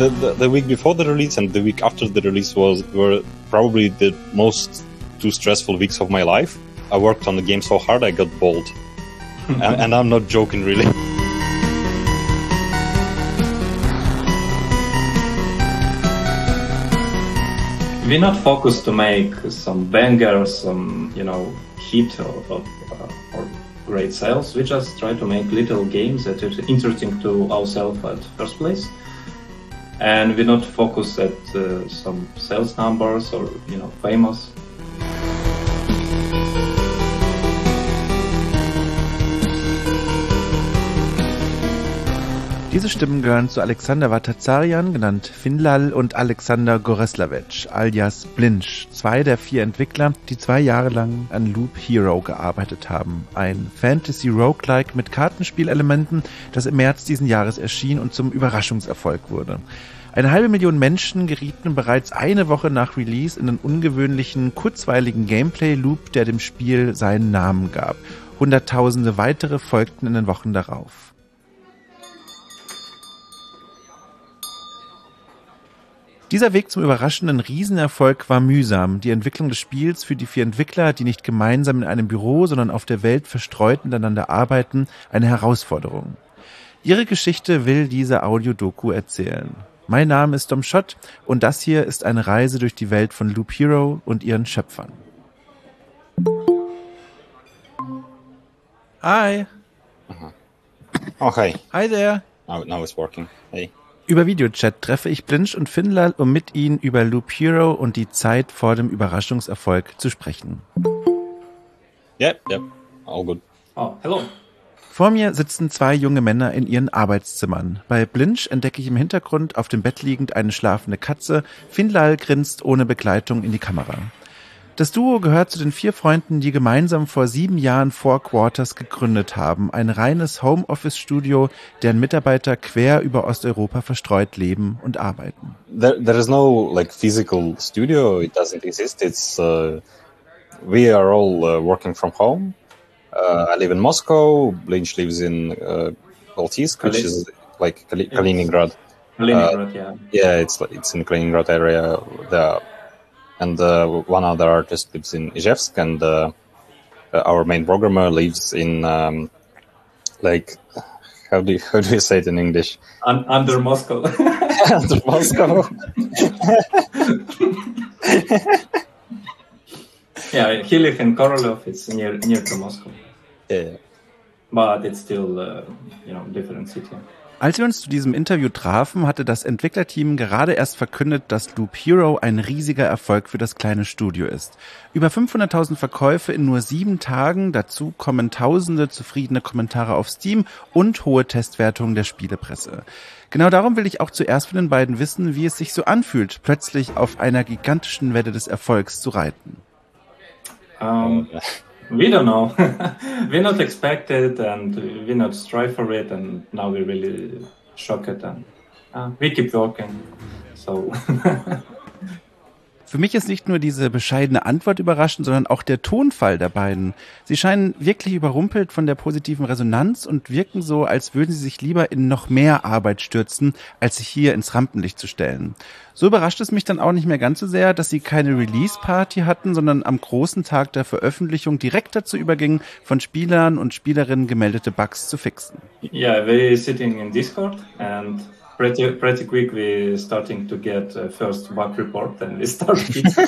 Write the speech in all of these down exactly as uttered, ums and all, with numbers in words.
the, the, the week before the release and the week after the release was were probably the most two stressful weeks of my life. I worked on the game so hard I got bald. and, and I'm not joking, really. We're not focused to make some banger, some, you know, hit or, or, or great sales. We just try to make little games that are interesting to ourselves at first place. And we're not focused at uh, some sales numbers or, you know, famous. Diese Stimmen gehören zu Alexander Vatazarian, genannt Finlal, und Alexander Goreslavec, alias Blinch, zwei der vier Entwickler, die zwei Jahre lang an Loop Hero gearbeitet haben. Ein Fantasy-Roguelike mit Kartenspielelementen, das im März diesen Jahres erschien und zum Überraschungserfolg wurde. Eine halbe Million Menschen gerieten bereits eine Woche nach Release in den ungewöhnlichen, kurzweiligen Gameplay-Loop, der dem Spiel seinen Namen gab. Hunderttausende weitere folgten in den Wochen darauf. Dieser Weg zum überraschenden Riesenerfolg war mühsam. Die Entwicklung des Spiels für die vier Entwickler, die nicht gemeinsam in einem Büro, sondern auf der Welt verstreut miteinander arbeiten, eine Herausforderung. Ihre Geschichte will diese Audiodoku erzählen. Mein Name ist Dom Schott und das hier ist eine Reise durch die Welt von Loop Hero und ihren Schöpfern. Hi. Uh-huh. Oh, hi. Hi there. Now, now it's working. Hey. Über Videochat treffe ich Blinch und Finlal, um mit ihnen über Loop Hero und die Zeit vor dem Überraschungserfolg zu sprechen. Yep, yep. All good. Oh, hello. Vor mir sitzen zwei junge Männer in ihren Arbeitszimmern. Bei Blinch entdecke ich im Hintergrund auf dem Bett liegend eine schlafende Katze. Finlal grinst ohne Begleitung in die Kamera. Das Duo gehört zu den vier Freunden, die gemeinsam vor sieben Jahren Four Quarters gegründet haben. Ein reines Homeoffice-Studio, deren Mitarbeiter quer über Osteuropa verstreut leben und arbeiten. There, there is no like physical studio. It doesn't exist. It's uh, we are all uh, working from home. Uh, I live in Moscow. Blinch lives in uh, Baltiysk, which is like Kali- Kaliningrad. Kaliningrad, uh, yeah. Yeah, it's it's in Kaliningrad area. The And uh, one other artist lives in Izhevsk, and uh, uh, our main programmer lives in, um, like, how do you, how do you say it in English? Un- under Moscow. Under Moscow. Yeah, he lives in Korolev. It's near near to Moscow. Yeah. But it's still, uh, you know, different city. Als wir uns zu diesem Interview trafen, hatte das Entwicklerteam gerade erst verkündet, dass Loop Hero ein riesiger Erfolg für das kleine Studio ist. Über fünfhunderttausend Verkäufe in nur sieben Tagen, dazu kommen tausende zufriedene Kommentare auf Steam und hohe Testwertungen der Spielepresse. Genau darum will ich auch zuerst von den beiden wissen, wie es sich so anfühlt, plötzlich auf einer gigantischen Welle des Erfolgs zu reiten. Um, we don't know. We're not expected and we not strive for it, and now we're really shocked and uh, we keep working. So. Für mich ist nicht nur diese bescheidene Antwort überraschend, sondern auch der Tonfall der beiden. Sie scheinen wirklich überrumpelt von der positiven Resonanz und wirken so, als würden sie sich lieber in noch mehr Arbeit stürzen, als sich hier ins Rampenlicht zu stellen. So überrascht es mich dann auch nicht mehr ganz so sehr, dass sie keine Release-Party hatten, sondern am großen Tag der Veröffentlichung direkt dazu übergingen, von Spielern und Spielerinnen gemeldete Bugs zu fixen. Yeah, we're sitting in Discord and Pretty, pretty quick, we're starting to get uh, first bug report, and we start fixing.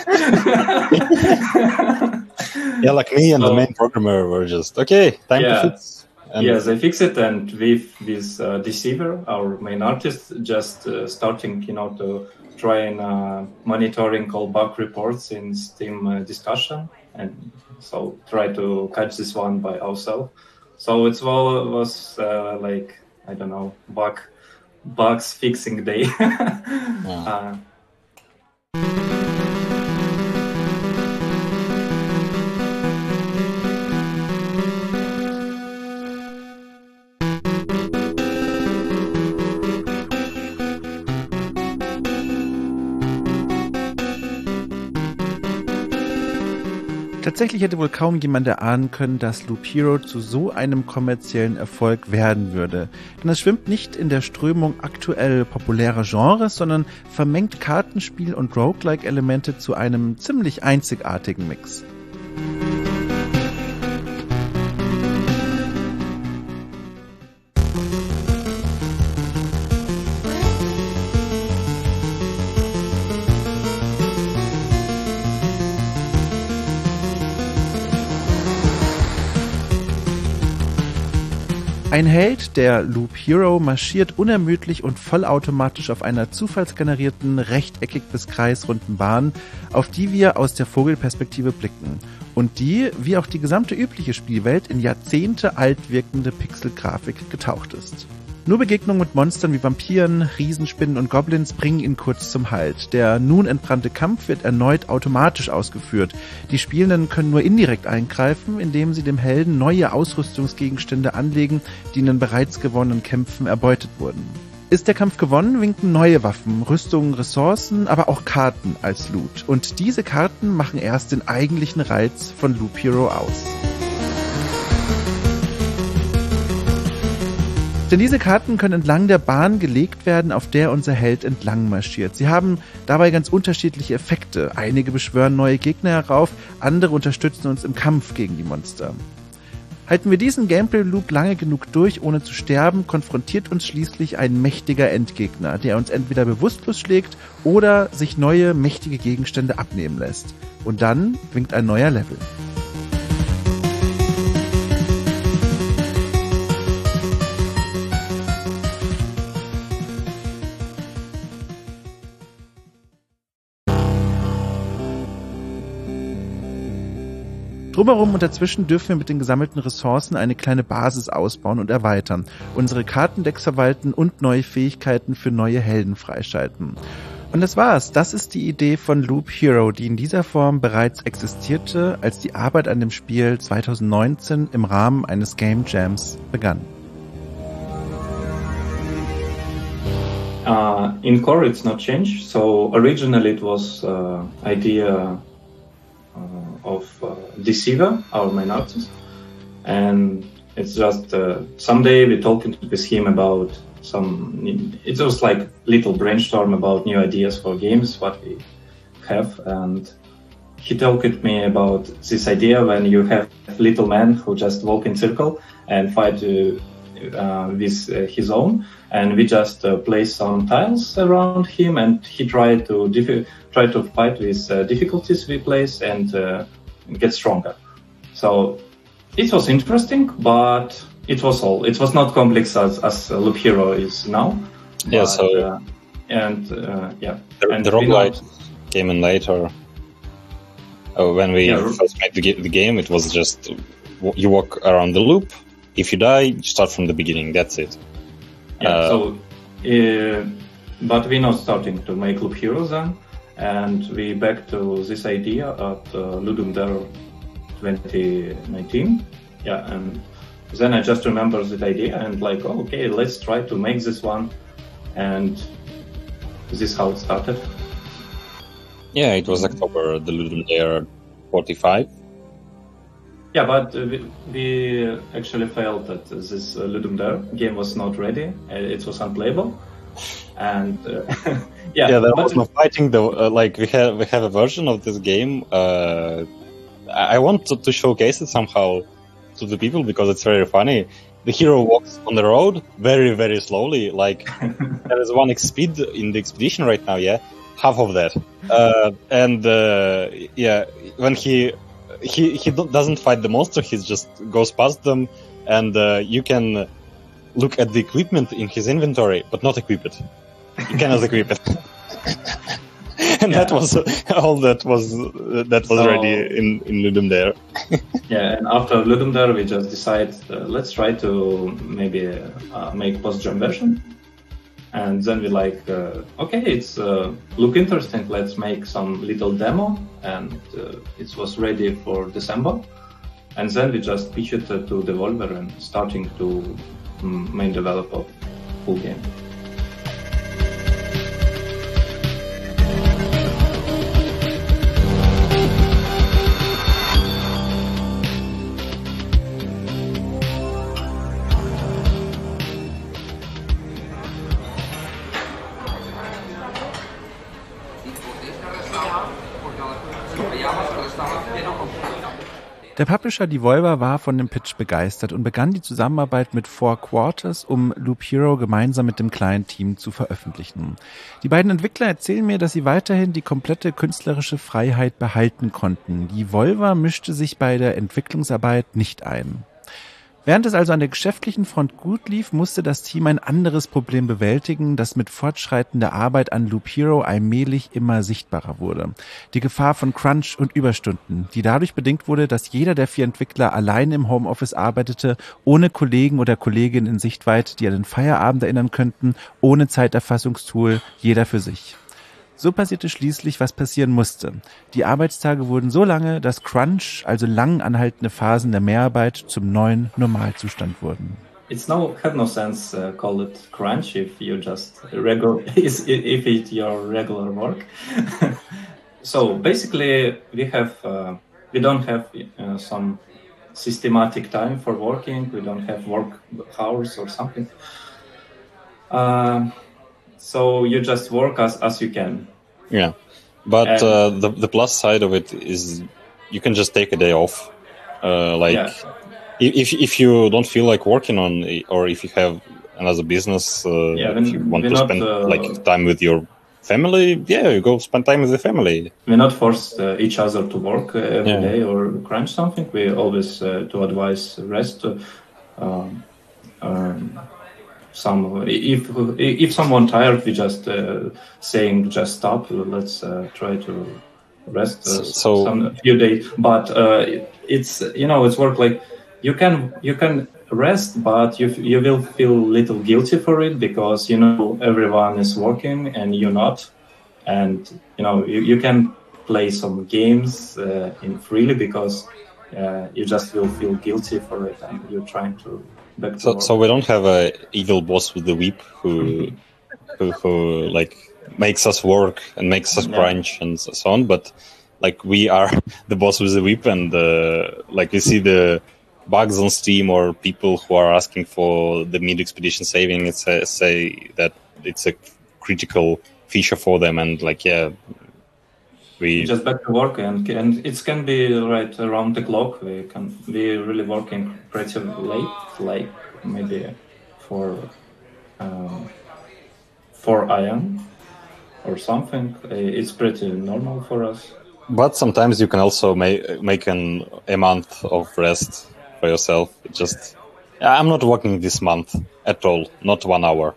Yeah, like me and so, the main programmer were just okay. Time yeah, to fix. And yeah, they fix it, and with this uh, Deceiver, our main artist, just uh, starting, you know, to try and uh, monitoring all bug reports in Steam uh, discussion, and so try to catch this one by ourselves. So it's well was uh, like I don't know bug. Bugs fixing day. Yeah. uh, Tatsächlich hätte wohl kaum jemand erahnen können, dass Loop Hero zu so einem kommerziellen Erfolg werden würde. Denn es schwimmt nicht in der Strömung aktuell populärer Genres, sondern vermengt Kartenspiel und Roguelike-Elemente zu einem ziemlich einzigartigen Mix. Ein Held, der Loop Hero, marschiert unermüdlich und vollautomatisch auf einer zufallsgenerierten, rechteckig bis kreisrunden Bahn, auf die wir aus der Vogelperspektive blicken. Und die, wie auch die gesamte übliche Spielwelt, in Jahrzehnte alt wirkende Pixelgrafik getaucht ist. Nur Begegnungen mit Monstern wie Vampiren, Riesenspinnen und Goblins bringen ihn kurz zum Halt. Der nun entbrannte Kampf wird erneut automatisch ausgeführt. Die Spielenden können nur indirekt eingreifen, indem sie dem Helden neue Ausrüstungsgegenstände anlegen, die in den bereits gewonnenen Kämpfen erbeutet wurden. Ist der Kampf gewonnen, winken neue Waffen, Rüstungen, Ressourcen, aber auch Karten als Loot. Und diese Karten machen erst den eigentlichen Reiz von Loop Hero aus. Denn diese Karten können entlang der Bahn gelegt werden, auf der unser Held entlang marschiert. Sie haben dabei ganz unterschiedliche Effekte. Einige beschwören neue Gegner herauf, andere unterstützen uns im Kampf gegen die Monster. Halten wir diesen Gameplay-Loop lange genug durch, ohne zu sterben, konfrontiert uns schließlich ein mächtiger Endgegner, der uns entweder bewusstlos schlägt oder sich neue, mächtige Gegenstände abnehmen lässt. Und dann winkt ein neuer Level. Drumherum und dazwischen dürfen wir mit den gesammelten Ressourcen eine kleine Basis ausbauen und erweitern, unsere Kartendecks verwalten und neue Fähigkeiten für neue Helden freischalten. Und das war's. Das ist die Idee von Loop Hero, die in dieser Form bereits existierte, als die Arbeit an dem Spiel zwanzig neunzehn im Rahmen eines Game Jams begann. Uh, in core, it's not changed. So originally it was uh, idea uh, of uh, Deceiver, our main artist, and it's just uh, someday we talking with him about some. It was like little brainstorm about new ideas for games what we have, and he talked with me about this idea when you have little man who just walk in circle and fight uh, uh, with uh, his own, and we just uh, place some tiles around him, and he tried to diff- try to fight with uh, difficulties we place and uh, get stronger. So it was interesting, but it was all. It was not complex as as Loop Hero is now. Yeah. But, So uh, and uh, yeah, the, and the we roguelite know- came in later. Uh, when we Yeah. first made the, ga- the game, it was just w- you walk around the loop. If you die, you start from the beginning. That's it. Yeah, Uh, so, uh, but we're not starting to make Loop Hero then, and we back to this idea at uh, Ludum Dare twenty nineteen. Yeah, and then I just remember that idea and like, oh, okay, let's try to make this one, and this is how it started. Yeah, it was October, the Ludum Dare forty-five. Yeah, but uh, we, we actually felt that this uh, Ludum Dare game was not ready. Uh, it was unplayable, and uh, yeah, Yeah, there but- was no fighting though. Uh, like we have we have a version of this game. Uh, I I want to, to showcase it somehow to the people because it's very funny. The hero walks on the road very very slowly. Like there is one speed in the expedition right now. Yeah, half of that. Uh, and uh, yeah, when he he he do- doesn't fight the monster, he just goes past them, and uh, you can look at the equipment in his inventory, but not equip it. You cannot equip it. And Yeah. that was all that was uh, that was So- ready in in Ludum Dare. Yeah, and after Ludum Dare, we just decided uh, let's try to maybe uh, make post-jam version. And then we like, uh, okay, it's uh, look interesting. Let's make some little demo, and uh, it was ready for December. And then we just pitched it uh, to Devolver and starting to um, main develop of full game. Der Publisher Devolver war von dem Pitch begeistert und begann die Zusammenarbeit mit Four Quarters, um Loop Hero gemeinsam mit dem kleinen Team zu veröffentlichen. Die beiden Entwickler erzählen mir, dass sie weiterhin die komplette künstlerische Freiheit behalten konnten. Devolver mischte sich bei der Entwicklungsarbeit nicht ein. Während es also an der geschäftlichen Front gut lief, musste das Team ein anderes Problem bewältigen, das mit fortschreitender Arbeit an Loop Hero allmählich immer sichtbarer wurde. Die Gefahr von Crunch und Überstunden, die dadurch bedingt wurde, dass jeder der vier Entwickler allein im Homeoffice arbeitete, ohne Kollegen oder Kolleginnen in Sichtweite, die an den Feierabend erinnern könnten, ohne Zeiterfassungstool, jeder für sich. So passierte schließlich, was passieren musste. Die Arbeitstage wurden so lange, dass Crunch, also lang anhaltende Phasen der Mehrarbeit, zum neuen Normalzustand wurden. It's no have no sense uh, call it crunch if you just regular if it's your regular work. So basically, we have uh, we don't have uh, some systematic time for working. We don't have work hours or something. Uh, So you just work as, as you can. Yeah, but uh, the the plus side of it is you can just take a day off. Uh, like yeah. if if you don't feel like working on it, or if you have another business, uh, yeah, if you want to not, spend uh, like time with your family, yeah, you go spend time with the family. We're not forced uh, each other to work uh, every yeah. day or crunch something. We always uh, to advise rest. Uh, um, um, Some if if someone tired, we just uh, saying just stop. Let's uh, try to rest uh, so some a few days. But uh, it's you know it's work like you can you can rest, but you you will feel a little guilty for it because you know everyone is working and you're not, and you know you, you can play some games uh, in freely because uh, you just will feel guilty for it and you're trying to. So, so we don't have a evil boss with the whip who, who, who like makes us work and makes us yeah. crunch and so on. But like we are the boss with the whip, and uh, like we see the bugs on Steam or people who are asking for the mid expedition saving. It's a, say that it's a critical feature for them, and like yeah. We just back to work and and it can be right around the clock. We can be really working pretty late, like maybe for um, four a.m. or something. It's pretty normal for us. But sometimes you can also make make an a month of rest for yourself. It just I'm not working this month at all, not one hour.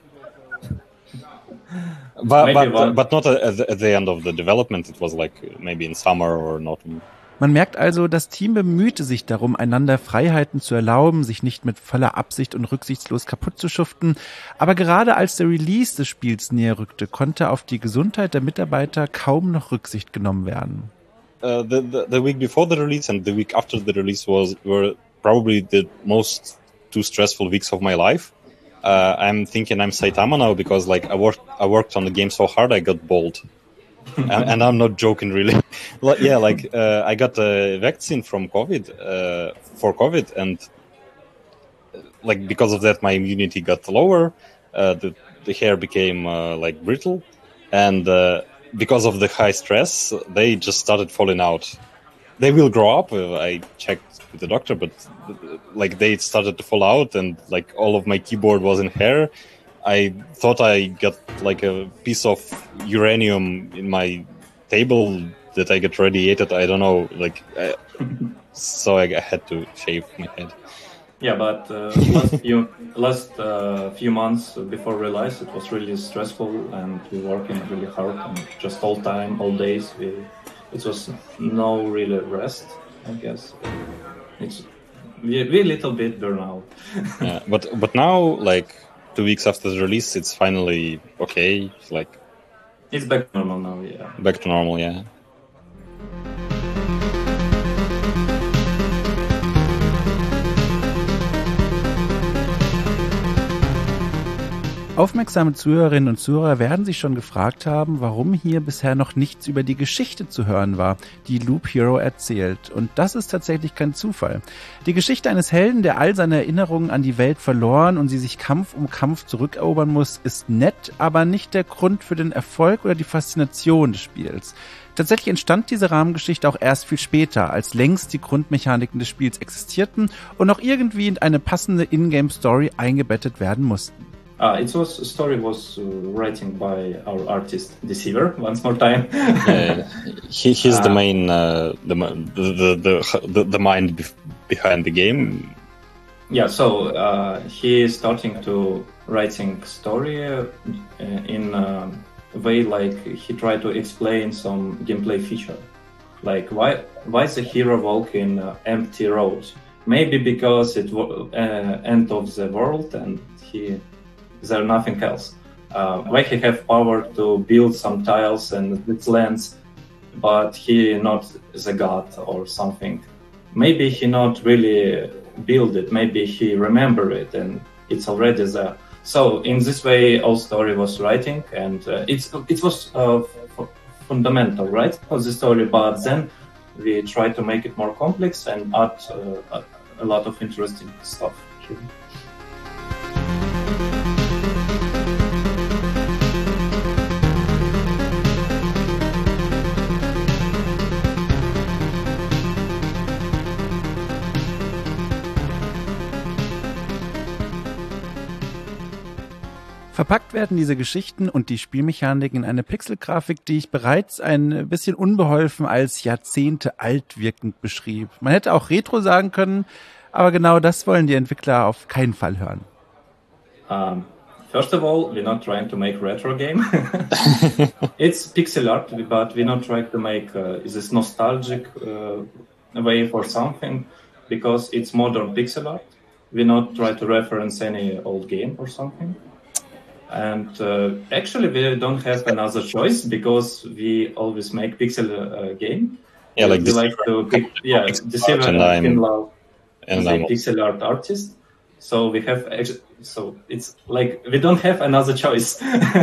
But but, but not at the, at the end of the development. It was like maybe in summer or not. Man merkt also, das Team bemühte sich darum, einander Freiheiten zu erlauben, sich nicht mit voller Absicht und rücksichtslos kaputt zu schuften. Aber gerade als der Release des Spiels näher rückte, konnte auf die Gesundheit der Mitarbeiter kaum noch Rücksicht genommen werden. Uh, the, the the week before the release and the week after the release was were probably the most two stressful weeks of my life. Uh, I'm thinking I'm Saitama now because like I worked I worked on the game so hard I got bald, and, and I'm not joking really. Like, yeah, like uh, I got a vaccine from COVID uh, for COVID, and like because of that my immunity got lower. Uh, the the hair became uh, like brittle, and uh, because of the high stress, they just started falling out. They will grow up. Uh, I checked with the doctor, but like they started to fall out, and like all of my keyboard was in hair. I thought I got like a piece of uranium in my table that I get radiated. I don't know, like I, so I had to shave my head. Yeah, but uh, last few last uh, few months before release, it was really stressful, and we working really hard, and just all time, all days. We it was no really rest, I guess. It's we we a little bit burnout. Yeah, but but now like two weeks after the release, it's finally okay. It's like it's back to normal now. Yeah, back to normal. Yeah. Aufmerksame Zuhörerinnen und Zuhörer werden sich schon gefragt haben, warum hier bisher noch nichts über die Geschichte zu hören war, die Loop Hero erzählt. Und das ist tatsächlich kein Zufall. Die Geschichte eines Helden, der all seine Erinnerungen an die Welt verloren und sie sich Kampf um Kampf zurückerobern muss, ist nett, aber nicht der Grund für den Erfolg oder die Faszination des Spiels. Tatsächlich entstand diese Rahmengeschichte auch erst viel später, als längst die Grundmechaniken des Spiels existierten und noch irgendwie in eine passende In-Game-Story eingebettet werden mussten. Uh, it was story was uh, writing by our artist Deceiver once more time. uh, he he's uh, the main uh, the, the the the the mind be- behind the game. Yeah, so uh, he is starting to writing story uh, in a way like he tried to explain some gameplay feature, like why why is the hero walk in uh, empty roads? Maybe because it was uh, end of the world and he. There nothing else. Uh, why he have power to build some tiles and its lands, but he not the god or something. Maybe he not really build it. Maybe he remember it and it's already there. So in this way, all story was writing, and uh, it's it was uh, f- fundamental, right, of the story. But then we try to make it more complex and add uh, a, a lot of interesting stuff here. Verpackt werden diese Geschichten und die Spielmechaniken in eine Pixelgrafik, die ich bereits ein bisschen unbeholfen als Jahrzehnte alt wirkend beschrieb. Man hätte auch Retro sagen können, aber genau das wollen die Entwickler auf keinen Fall hören. Um, first of all, we're not trying to make retro game. It's pixel art, but we're not trying to make uh, this nostalgic uh, way for something, because it's modern pixel art. We're not trying to reference any old game or something. And uh, actually, we don't have another choice because we always make pixel uh, game. Yeah, like we like to pick, yeah, Deceiver and Finlal is a pixel art artist. So we have so it's like we don't have another choice.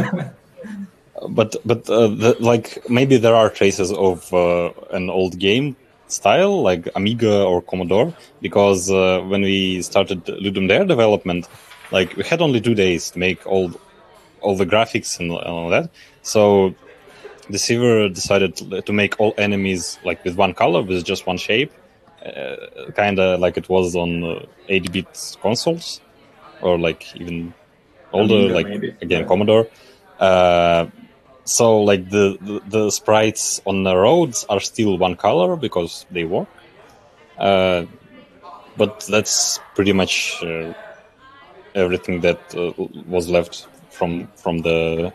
but but uh, the, like maybe there are traces of uh, an old game style like Amiga or Commodore, because uh, when we started Ludum Dare development, like we had only two days to make all all the graphics and all that. So Deceiver decided to make all enemies like with one color, with just one shape, uh, kind of like it was on uh, eighty-bit consoles, or like even older, Amiga, like maybe. Again yeah. Commodore. Uh, so like the, the the sprites on the roads are still one color because they work, uh, but that's pretty much uh, everything that uh, was left from from the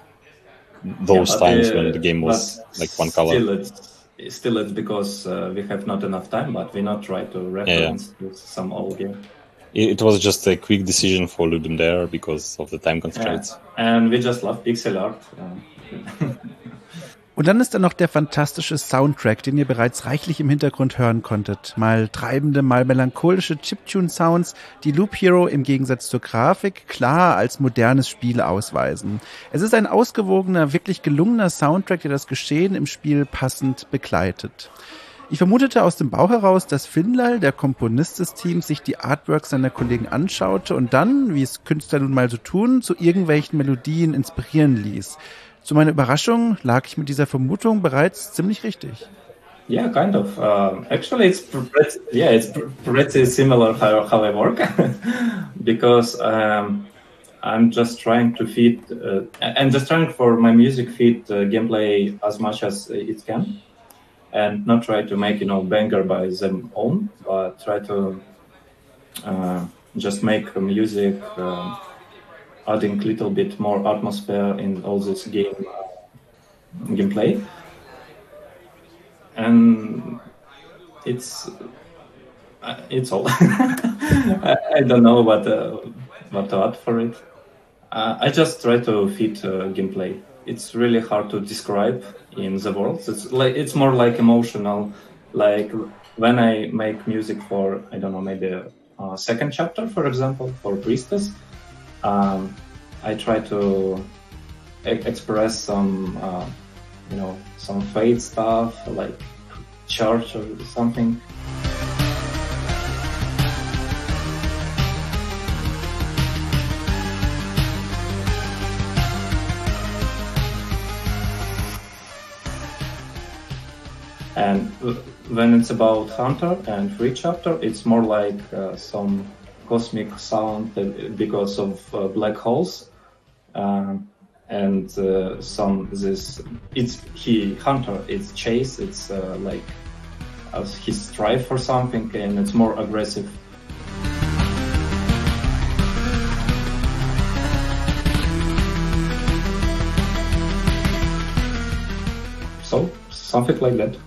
those yeah, times the, when the game was like one color. Still it's, still it's because uh, we have not enough time, but we not try to reference yeah, yeah. some old game. It, it was just a quick decision for Ludum Dare because of the time constraints. Yeah. And we just love pixel art. Uh, Und dann ist da noch der fantastische Soundtrack, den ihr bereits reichlich im Hintergrund hören konntet. Mal treibende, mal melancholische Chiptune-Sounds, die Loop Hero im Gegensatz zur Grafik klar als modernes Spiel ausweisen. Es ist ein ausgewogener, wirklich gelungener Soundtrack, der das Geschehen im Spiel passend begleitet. Ich vermutete aus dem Bauch heraus, dass Finlal, der Komponist des Teams, sich die Artworks seiner Kollegen anschaute und dann, wie es Künstler nun mal so tun, zu irgendwelchen Melodien inspirieren ließ. Zu meiner Überraschung lag ich mit dieser Vermutung bereits ziemlich richtig. Yeah, kind of. Uh, actually, it's pretty, yeah, it's pretty similar how how I work because um, I'm just trying to fit. Uh, I'm just trying for my music fit uh, gameplay as much as it can, and not try to make you know banger by them own, but try to uh, just make music. Uh, adding a little bit more atmosphere in all this game uh, gameplay, and it's uh, it's all. I, I don't know what uh, what to add for it. Uh, I just try to fit uh, gameplay. It's really hard to describe in the words. It's like it's more like emotional. Like when I make music for I don't know maybe a, a second chapter, for example, for Priestess. Um, I try to e- express some, uh, you know, some faith stuff like church or something. And when it's about Hunter and Free Chapter, it's more like uh, some cosmic sound because of uh, black holes. Um, and uh, some this it's he Hunter it's chase, it's uh, like uh, he strive for something, and it's more aggressive. So something like that.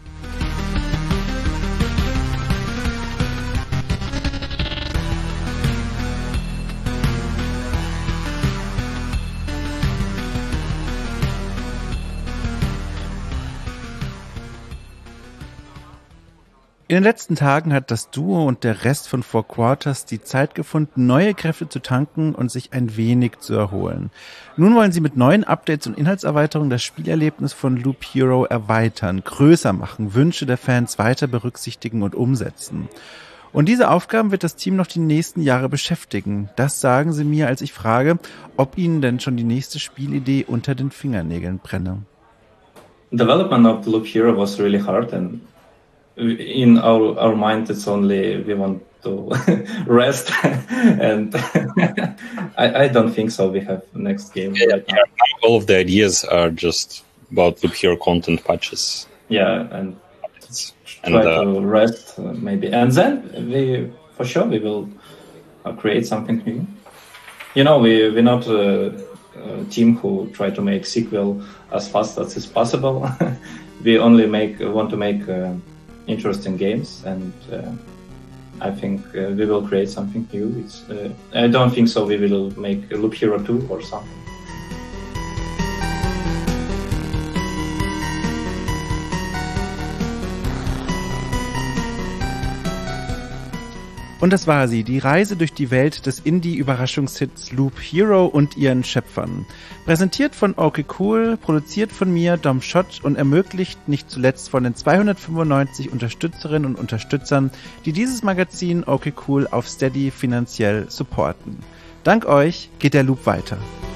In den letzten Tagen hat das Duo und der Rest von Four Quarters die Zeit gefunden, neue Kräfte zu tanken und sich ein wenig zu erholen. Nun wollen sie mit neuen Updates und Inhaltserweiterungen das Spielerlebnis von Loop Hero erweitern, größer machen, Wünsche der Fans weiter berücksichtigen und umsetzen. Und diese Aufgaben wird das Team noch die nächsten Jahre beschäftigen. Das sagen sie mir, als ich frage, ob ihnen denn schon die nächste Spielidee unter den Fingernägeln brenne. Development of Loop Hero was really hard, and in our our mind it's only we want to rest, and I, I don't think so we have next game yeah, right yeah, now. All of the ideas are just about Loop Hero content patches. Yeah, and and try uh, to rest uh, maybe, and then we for sure we will uh, create something new. You know, we we're not a, a team who try to make sequel as fast as is possible. We only make want to make uh, interesting games, and uh, I think uh, we will create something new. It's, uh, I don't think so we will make a Loop Hero two or something. Und das war sie, die Reise durch die Welt des Indie-Überraschungshits Loop Hero und ihren Schöpfern. Präsentiert von Okay Cool, produziert von mir, Dom Schott, und ermöglicht nicht zuletzt von den zweihundertfünfundneunzig Unterstützerinnen und Unterstützern, die dieses Magazin Okay Cool auf Steady finanziell supporten. Dank euch geht der Loop weiter.